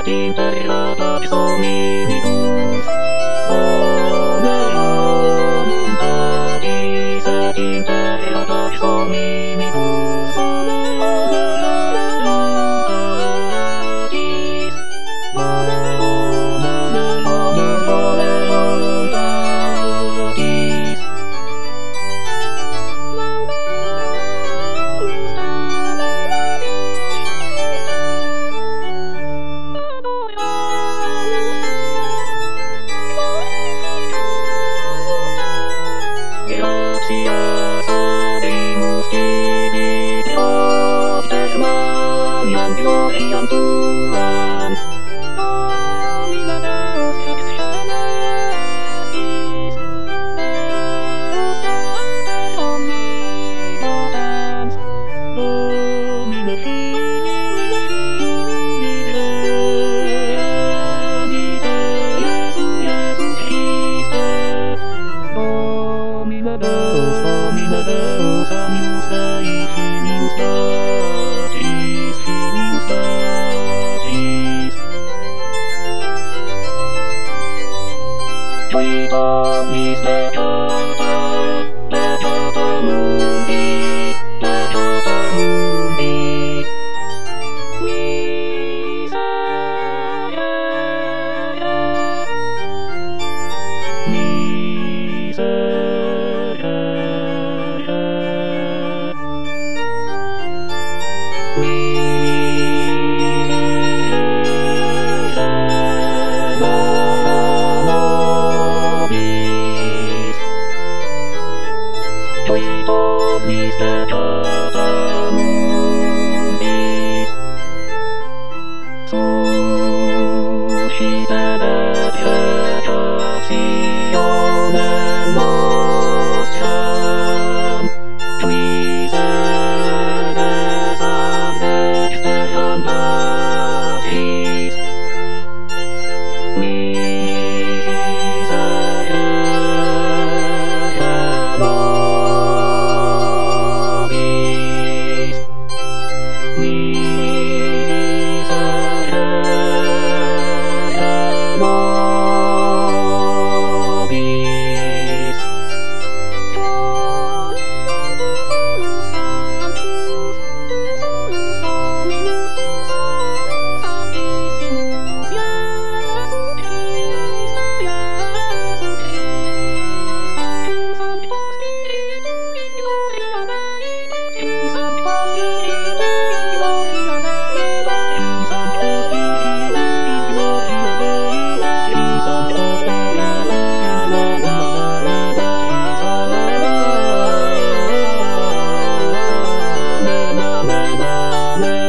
Imperial Omnibus. Oneon Paris Imperial Omnibus. Gracias habemus divideo Germaniam gloriam tuam. Domine Deus ex celestis, Deus Pater omnipotens, Domine Filii Jesum Christe, Domine Deus animus Dei filius Patris. Qui omnis peccata mundi, Omnis peccata mundi, suscite peccationem nostram, qui sedes ad dexteram Patris. Amen.